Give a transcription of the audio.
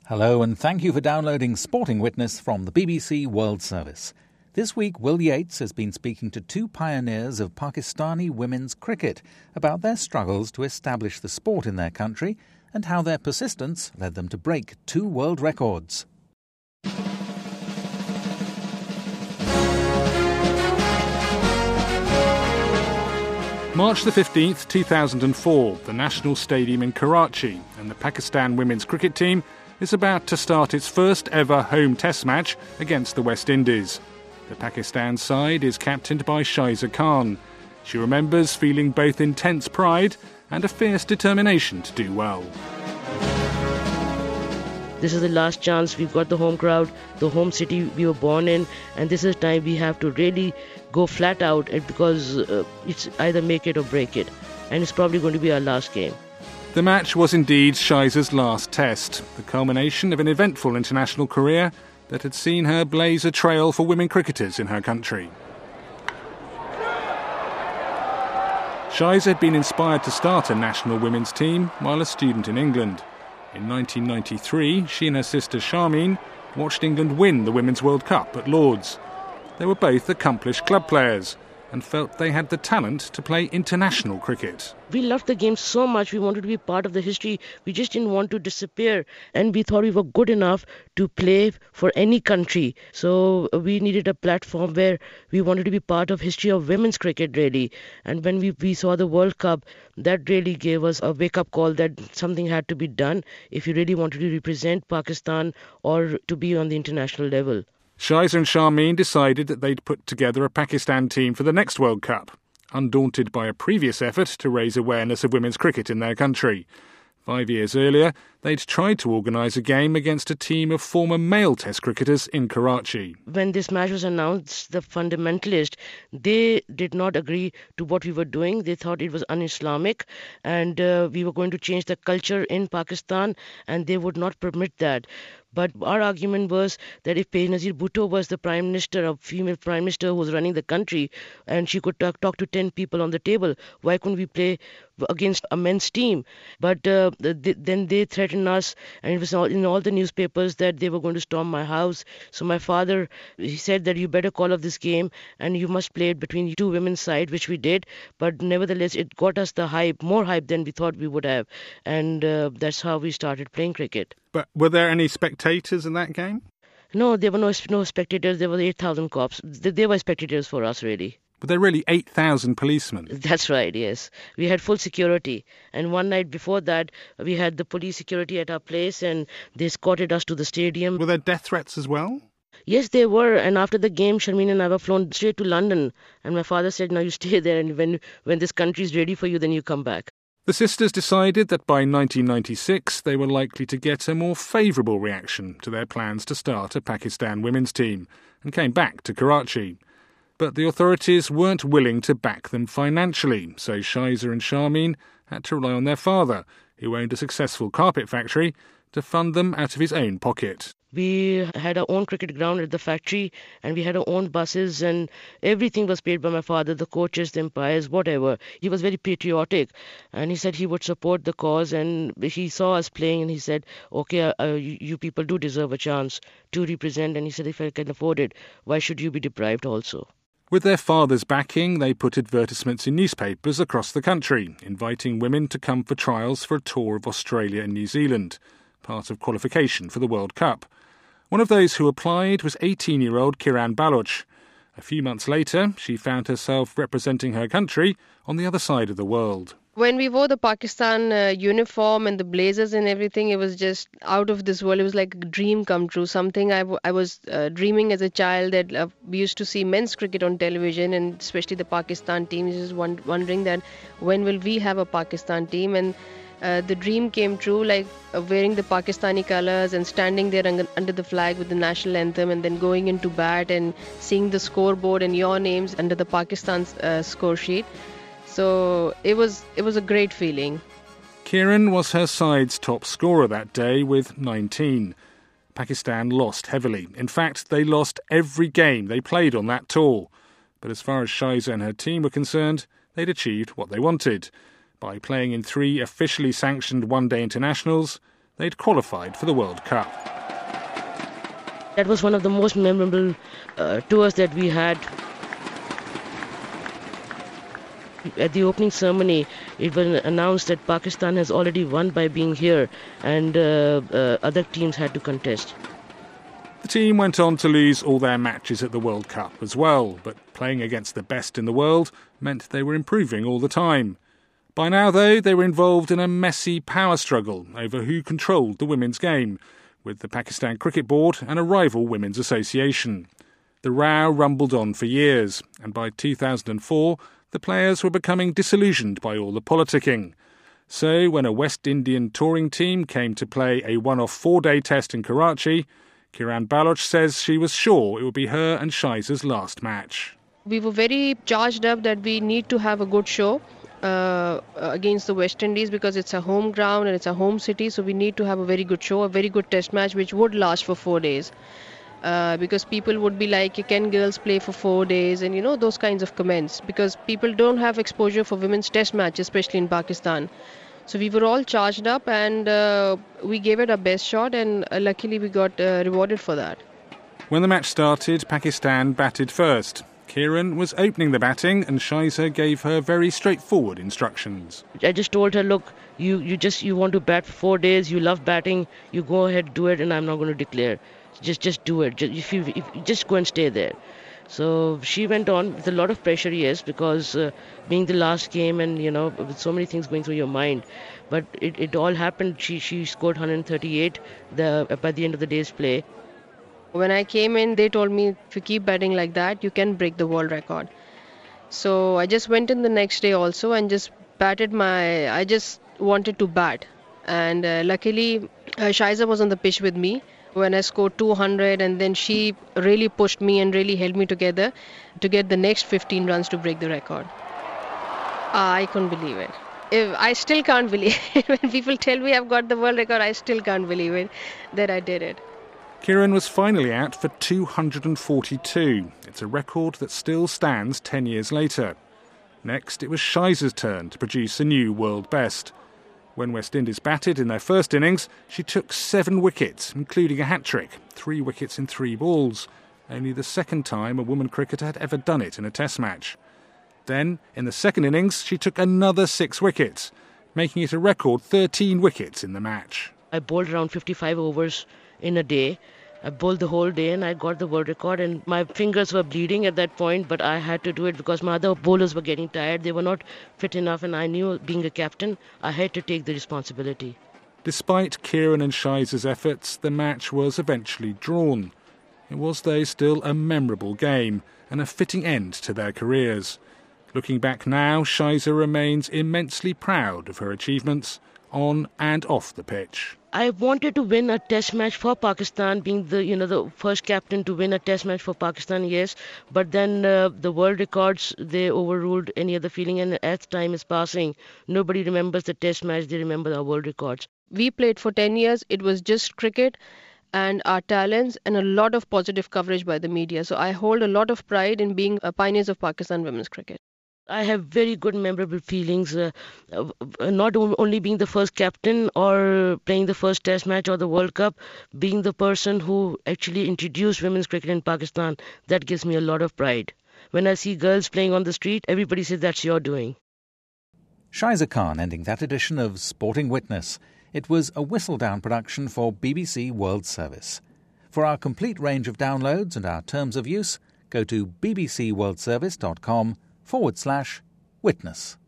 Hello and thank you for downloading Sporting Witness from the BBC World Service. This week, Will Yates has been speaking to two pioneers of Pakistani women's cricket about their struggles to establish the sport in their country and how their persistence led them to break two world records. March the 15th, 2004, the National Stadium in Karachi, and the Pakistan women's cricket team is about to start its first ever home test match against the West Indies. The Pakistan side is captained by Shaiza Khan. She remembers feeling both intense pride and a fierce determination to do well. This is the last chance. We've got the home crowd, the home city we were born in, and this is time we have to really go flat out because it's either make it or break it, and it's probably going to be our last game. The match was indeed Shaiza's last test, the culmination of an eventful international career that had seen her blaze a trail for women cricketers in her country. Shaiza had been inspired to start a national women's team while a student in England. In 1993, she and her sister Sharmeen watched England win the Women's World Cup at Lord's. They were both accomplished club players and felt they had the talent to play international cricket. We loved the game so much. We wanted to be part of the history. We just didn't want to disappear. And we thought we were good enough to play for any country. So we needed a platform where we wanted to be part of history of women's cricket, really. And when we saw the World Cup, that really gave us a wake-up call that something had to be done if you really wanted to represent Pakistan or to be on the international level. Shaiza and Sharmeen decided that they'd put together a Pakistan team for the next World Cup, undaunted by a previous effort to raise awareness of women's cricket in their country. 5 years earlier, they'd tried to organise a game against a team of former male Test cricketers in Karachi. When this match was announced, the fundamentalists, they did not agree to what we were doing. They thought it was un-Islamic and we were going to change the culture in Pakistan, and they would not permit that. But our argument was that if Benazir Bhutto was the prime minister, a female prime minister who was running the country, and she could talk to 10 people on the table, why couldn't we play against a men's team? But then they threatened us, and it was in all the newspapers that they were going to storm my house. So my father, he said that you better call off this game and you must play it between two women's sides, which we did. But nevertheless, it got us the hype, more hype than we thought we would have. And that's how we started playing cricket. But were there any spectators in that game? No, there were no spectators. There were 8,000 cops. They were spectators for us, really. But there were really 8,000 policemen. That's right, yes. We had full security. And one night before that, we had the police security at our place and they escorted us to the stadium. Were there death threats as well? Yes, there were. And after the game, Sharmeen and I were flown straight to London. And my father said, now you stay there, and when this country is ready for you, then you come back. The sisters decided that by 1996 they were likely to get a more favourable reaction to their plans to start a Pakistan women's team and came back to Karachi. But the authorities weren't willing to back them financially, so Shaiza and Sharmeen had to rely on their father, who owned a successful carpet factory, to fund them out of his own pocket. We had our own cricket ground at the factory and we had our own buses and everything was paid by my father, the coaches, the umpires, whatever. He was very patriotic and he said he would support the cause, and he saw us playing and he said, okay, you people do deserve a chance to represent, and he said if I can afford it, why should you be deprived also? With their father's backing, they put advertisements in newspapers across the country, inviting women to come for trials for a tour of Australia and New Zealand, part of qualification for the World Cup. One of those who applied was 18-year-old Kiran Baloch. A few months later, she found herself representing her country on the other side of the world. When we wore the Pakistan uniform and the blazers and everything, it was just out of this world. It was like a dream come true, something I was dreaming as a child, that we used to see men's cricket on television, and especially the Pakistan team. Just wondering that when will we have a Pakistan team? And the dream came true, like wearing the Pakistani colours and standing there under the flag with the national anthem, and then going into bat and seeing the scoreboard and your names under the Pakistan's score sheet. So it was a great feeling. Kiran was her side's top scorer that day with 19. Pakistan lost heavily. In fact, they lost every game they played on that tour. But as far as Shaiza and her team were concerned, they'd achieved what they wanted. By playing in 3 officially sanctioned one-day internationals, they'd qualified for the World Cup. That was one of the most memorable tours that we had. At the opening ceremony, it was announced that Pakistan has already won by being here, and other teams had to contest. The team went on to lose all their matches at the World Cup as well, but playing against the best in the world meant they were improving all the time. By now, though, they were involved in a messy power struggle over who controlled the women's game, with the Pakistan Cricket Board and a rival women's association. The row rumbled on for years, and by 2004, the players were becoming disillusioned by all the politicking. So when a West Indian touring team came to play a one-off 4-day test in Karachi, Kiran Baloch says she was sure it would be her and Shaiza's last match. We were very charged up that we need to have a good show against the West Indies, because it's a home ground and it's a home city, so we need to have a very good show, a very good test match which would last for 4 days. Because people would be like, can girls play for 4 days, and those kinds of comments, because people don't have exposure for women's test matches, especially in Pakistan. So we were all charged up, and we gave it our best shot, and luckily we got rewarded for that. When the match started, Pakistan batted first. Kiran was opening the batting, and Shaiza gave her very straightforward instructions. I just told her, look, you want to bat for 4 days, you love batting, you go ahead, do it, and I'm not going to declare. Just do it. Just go and stay there. So she went on with a lot of pressure, yes, because being the last game and, with so many things going through your mind. But it all happened. She scored 138 by the end of the day's play. When I came in, they told me, if you keep batting like that, you can break the world record. So I just went in the next day also and just batted I just wanted to bat. And luckily, Shaiza was on the pitch with me when I scored 200, and then she really pushed me and really held me together to get the next 15 runs to break the record. I couldn't believe it. I still can't believe it. When people tell me I've got the world record, I still can't believe it that I did it. Kiran was finally out for 242. It's a record that still stands 10 years later. Next, it was Shaiza's turn to produce a new world best. When West Indies batted in their first innings, she took 7 wickets, including a hat-trick, 3 wickets in 3 balls. Only the second time a woman cricketer had ever done it in a test match. Then, in the second innings, she took another 6 wickets, making it a record 13 wickets in the match. I bowled around 55 overs in a day. I bowled the whole day and I got the world record, and my fingers were bleeding at that point, but I had to do it because my other bowlers were getting tired. They were not fit enough, and I knew, being a captain, I had to take the responsibility. Despite Kiran and Shaiza's efforts, the match was eventually drawn. It was, though, still a memorable game and a fitting end to their careers. Looking back now, Shaiza remains immensely proud of her achievements on and off the pitch. I wanted to win a test match for Pakistan, being the first captain to win a test match for Pakistan, yes. But then the world records, they overruled any other feeling, and as time is passing, nobody remembers the test match, they remember our world records. We played for 10 years. It was just cricket and our talents and a lot of positive coverage by the media. So I hold a lot of pride in being pioneers of Pakistan women's cricket. I have very good memorable feelings, not only being the first captain or playing the first test match or the World Cup, being the person who actually introduced women's cricket in Pakistan. That gives me a lot of pride. When I see girls playing on the street, everybody says that's your doing. Shaiza Khan ending that edition of Sporting Witness. It was a whistle-down production for BBC World Service. For our complete range of downloads and our terms of use, go to bbcworldservice.com/witness.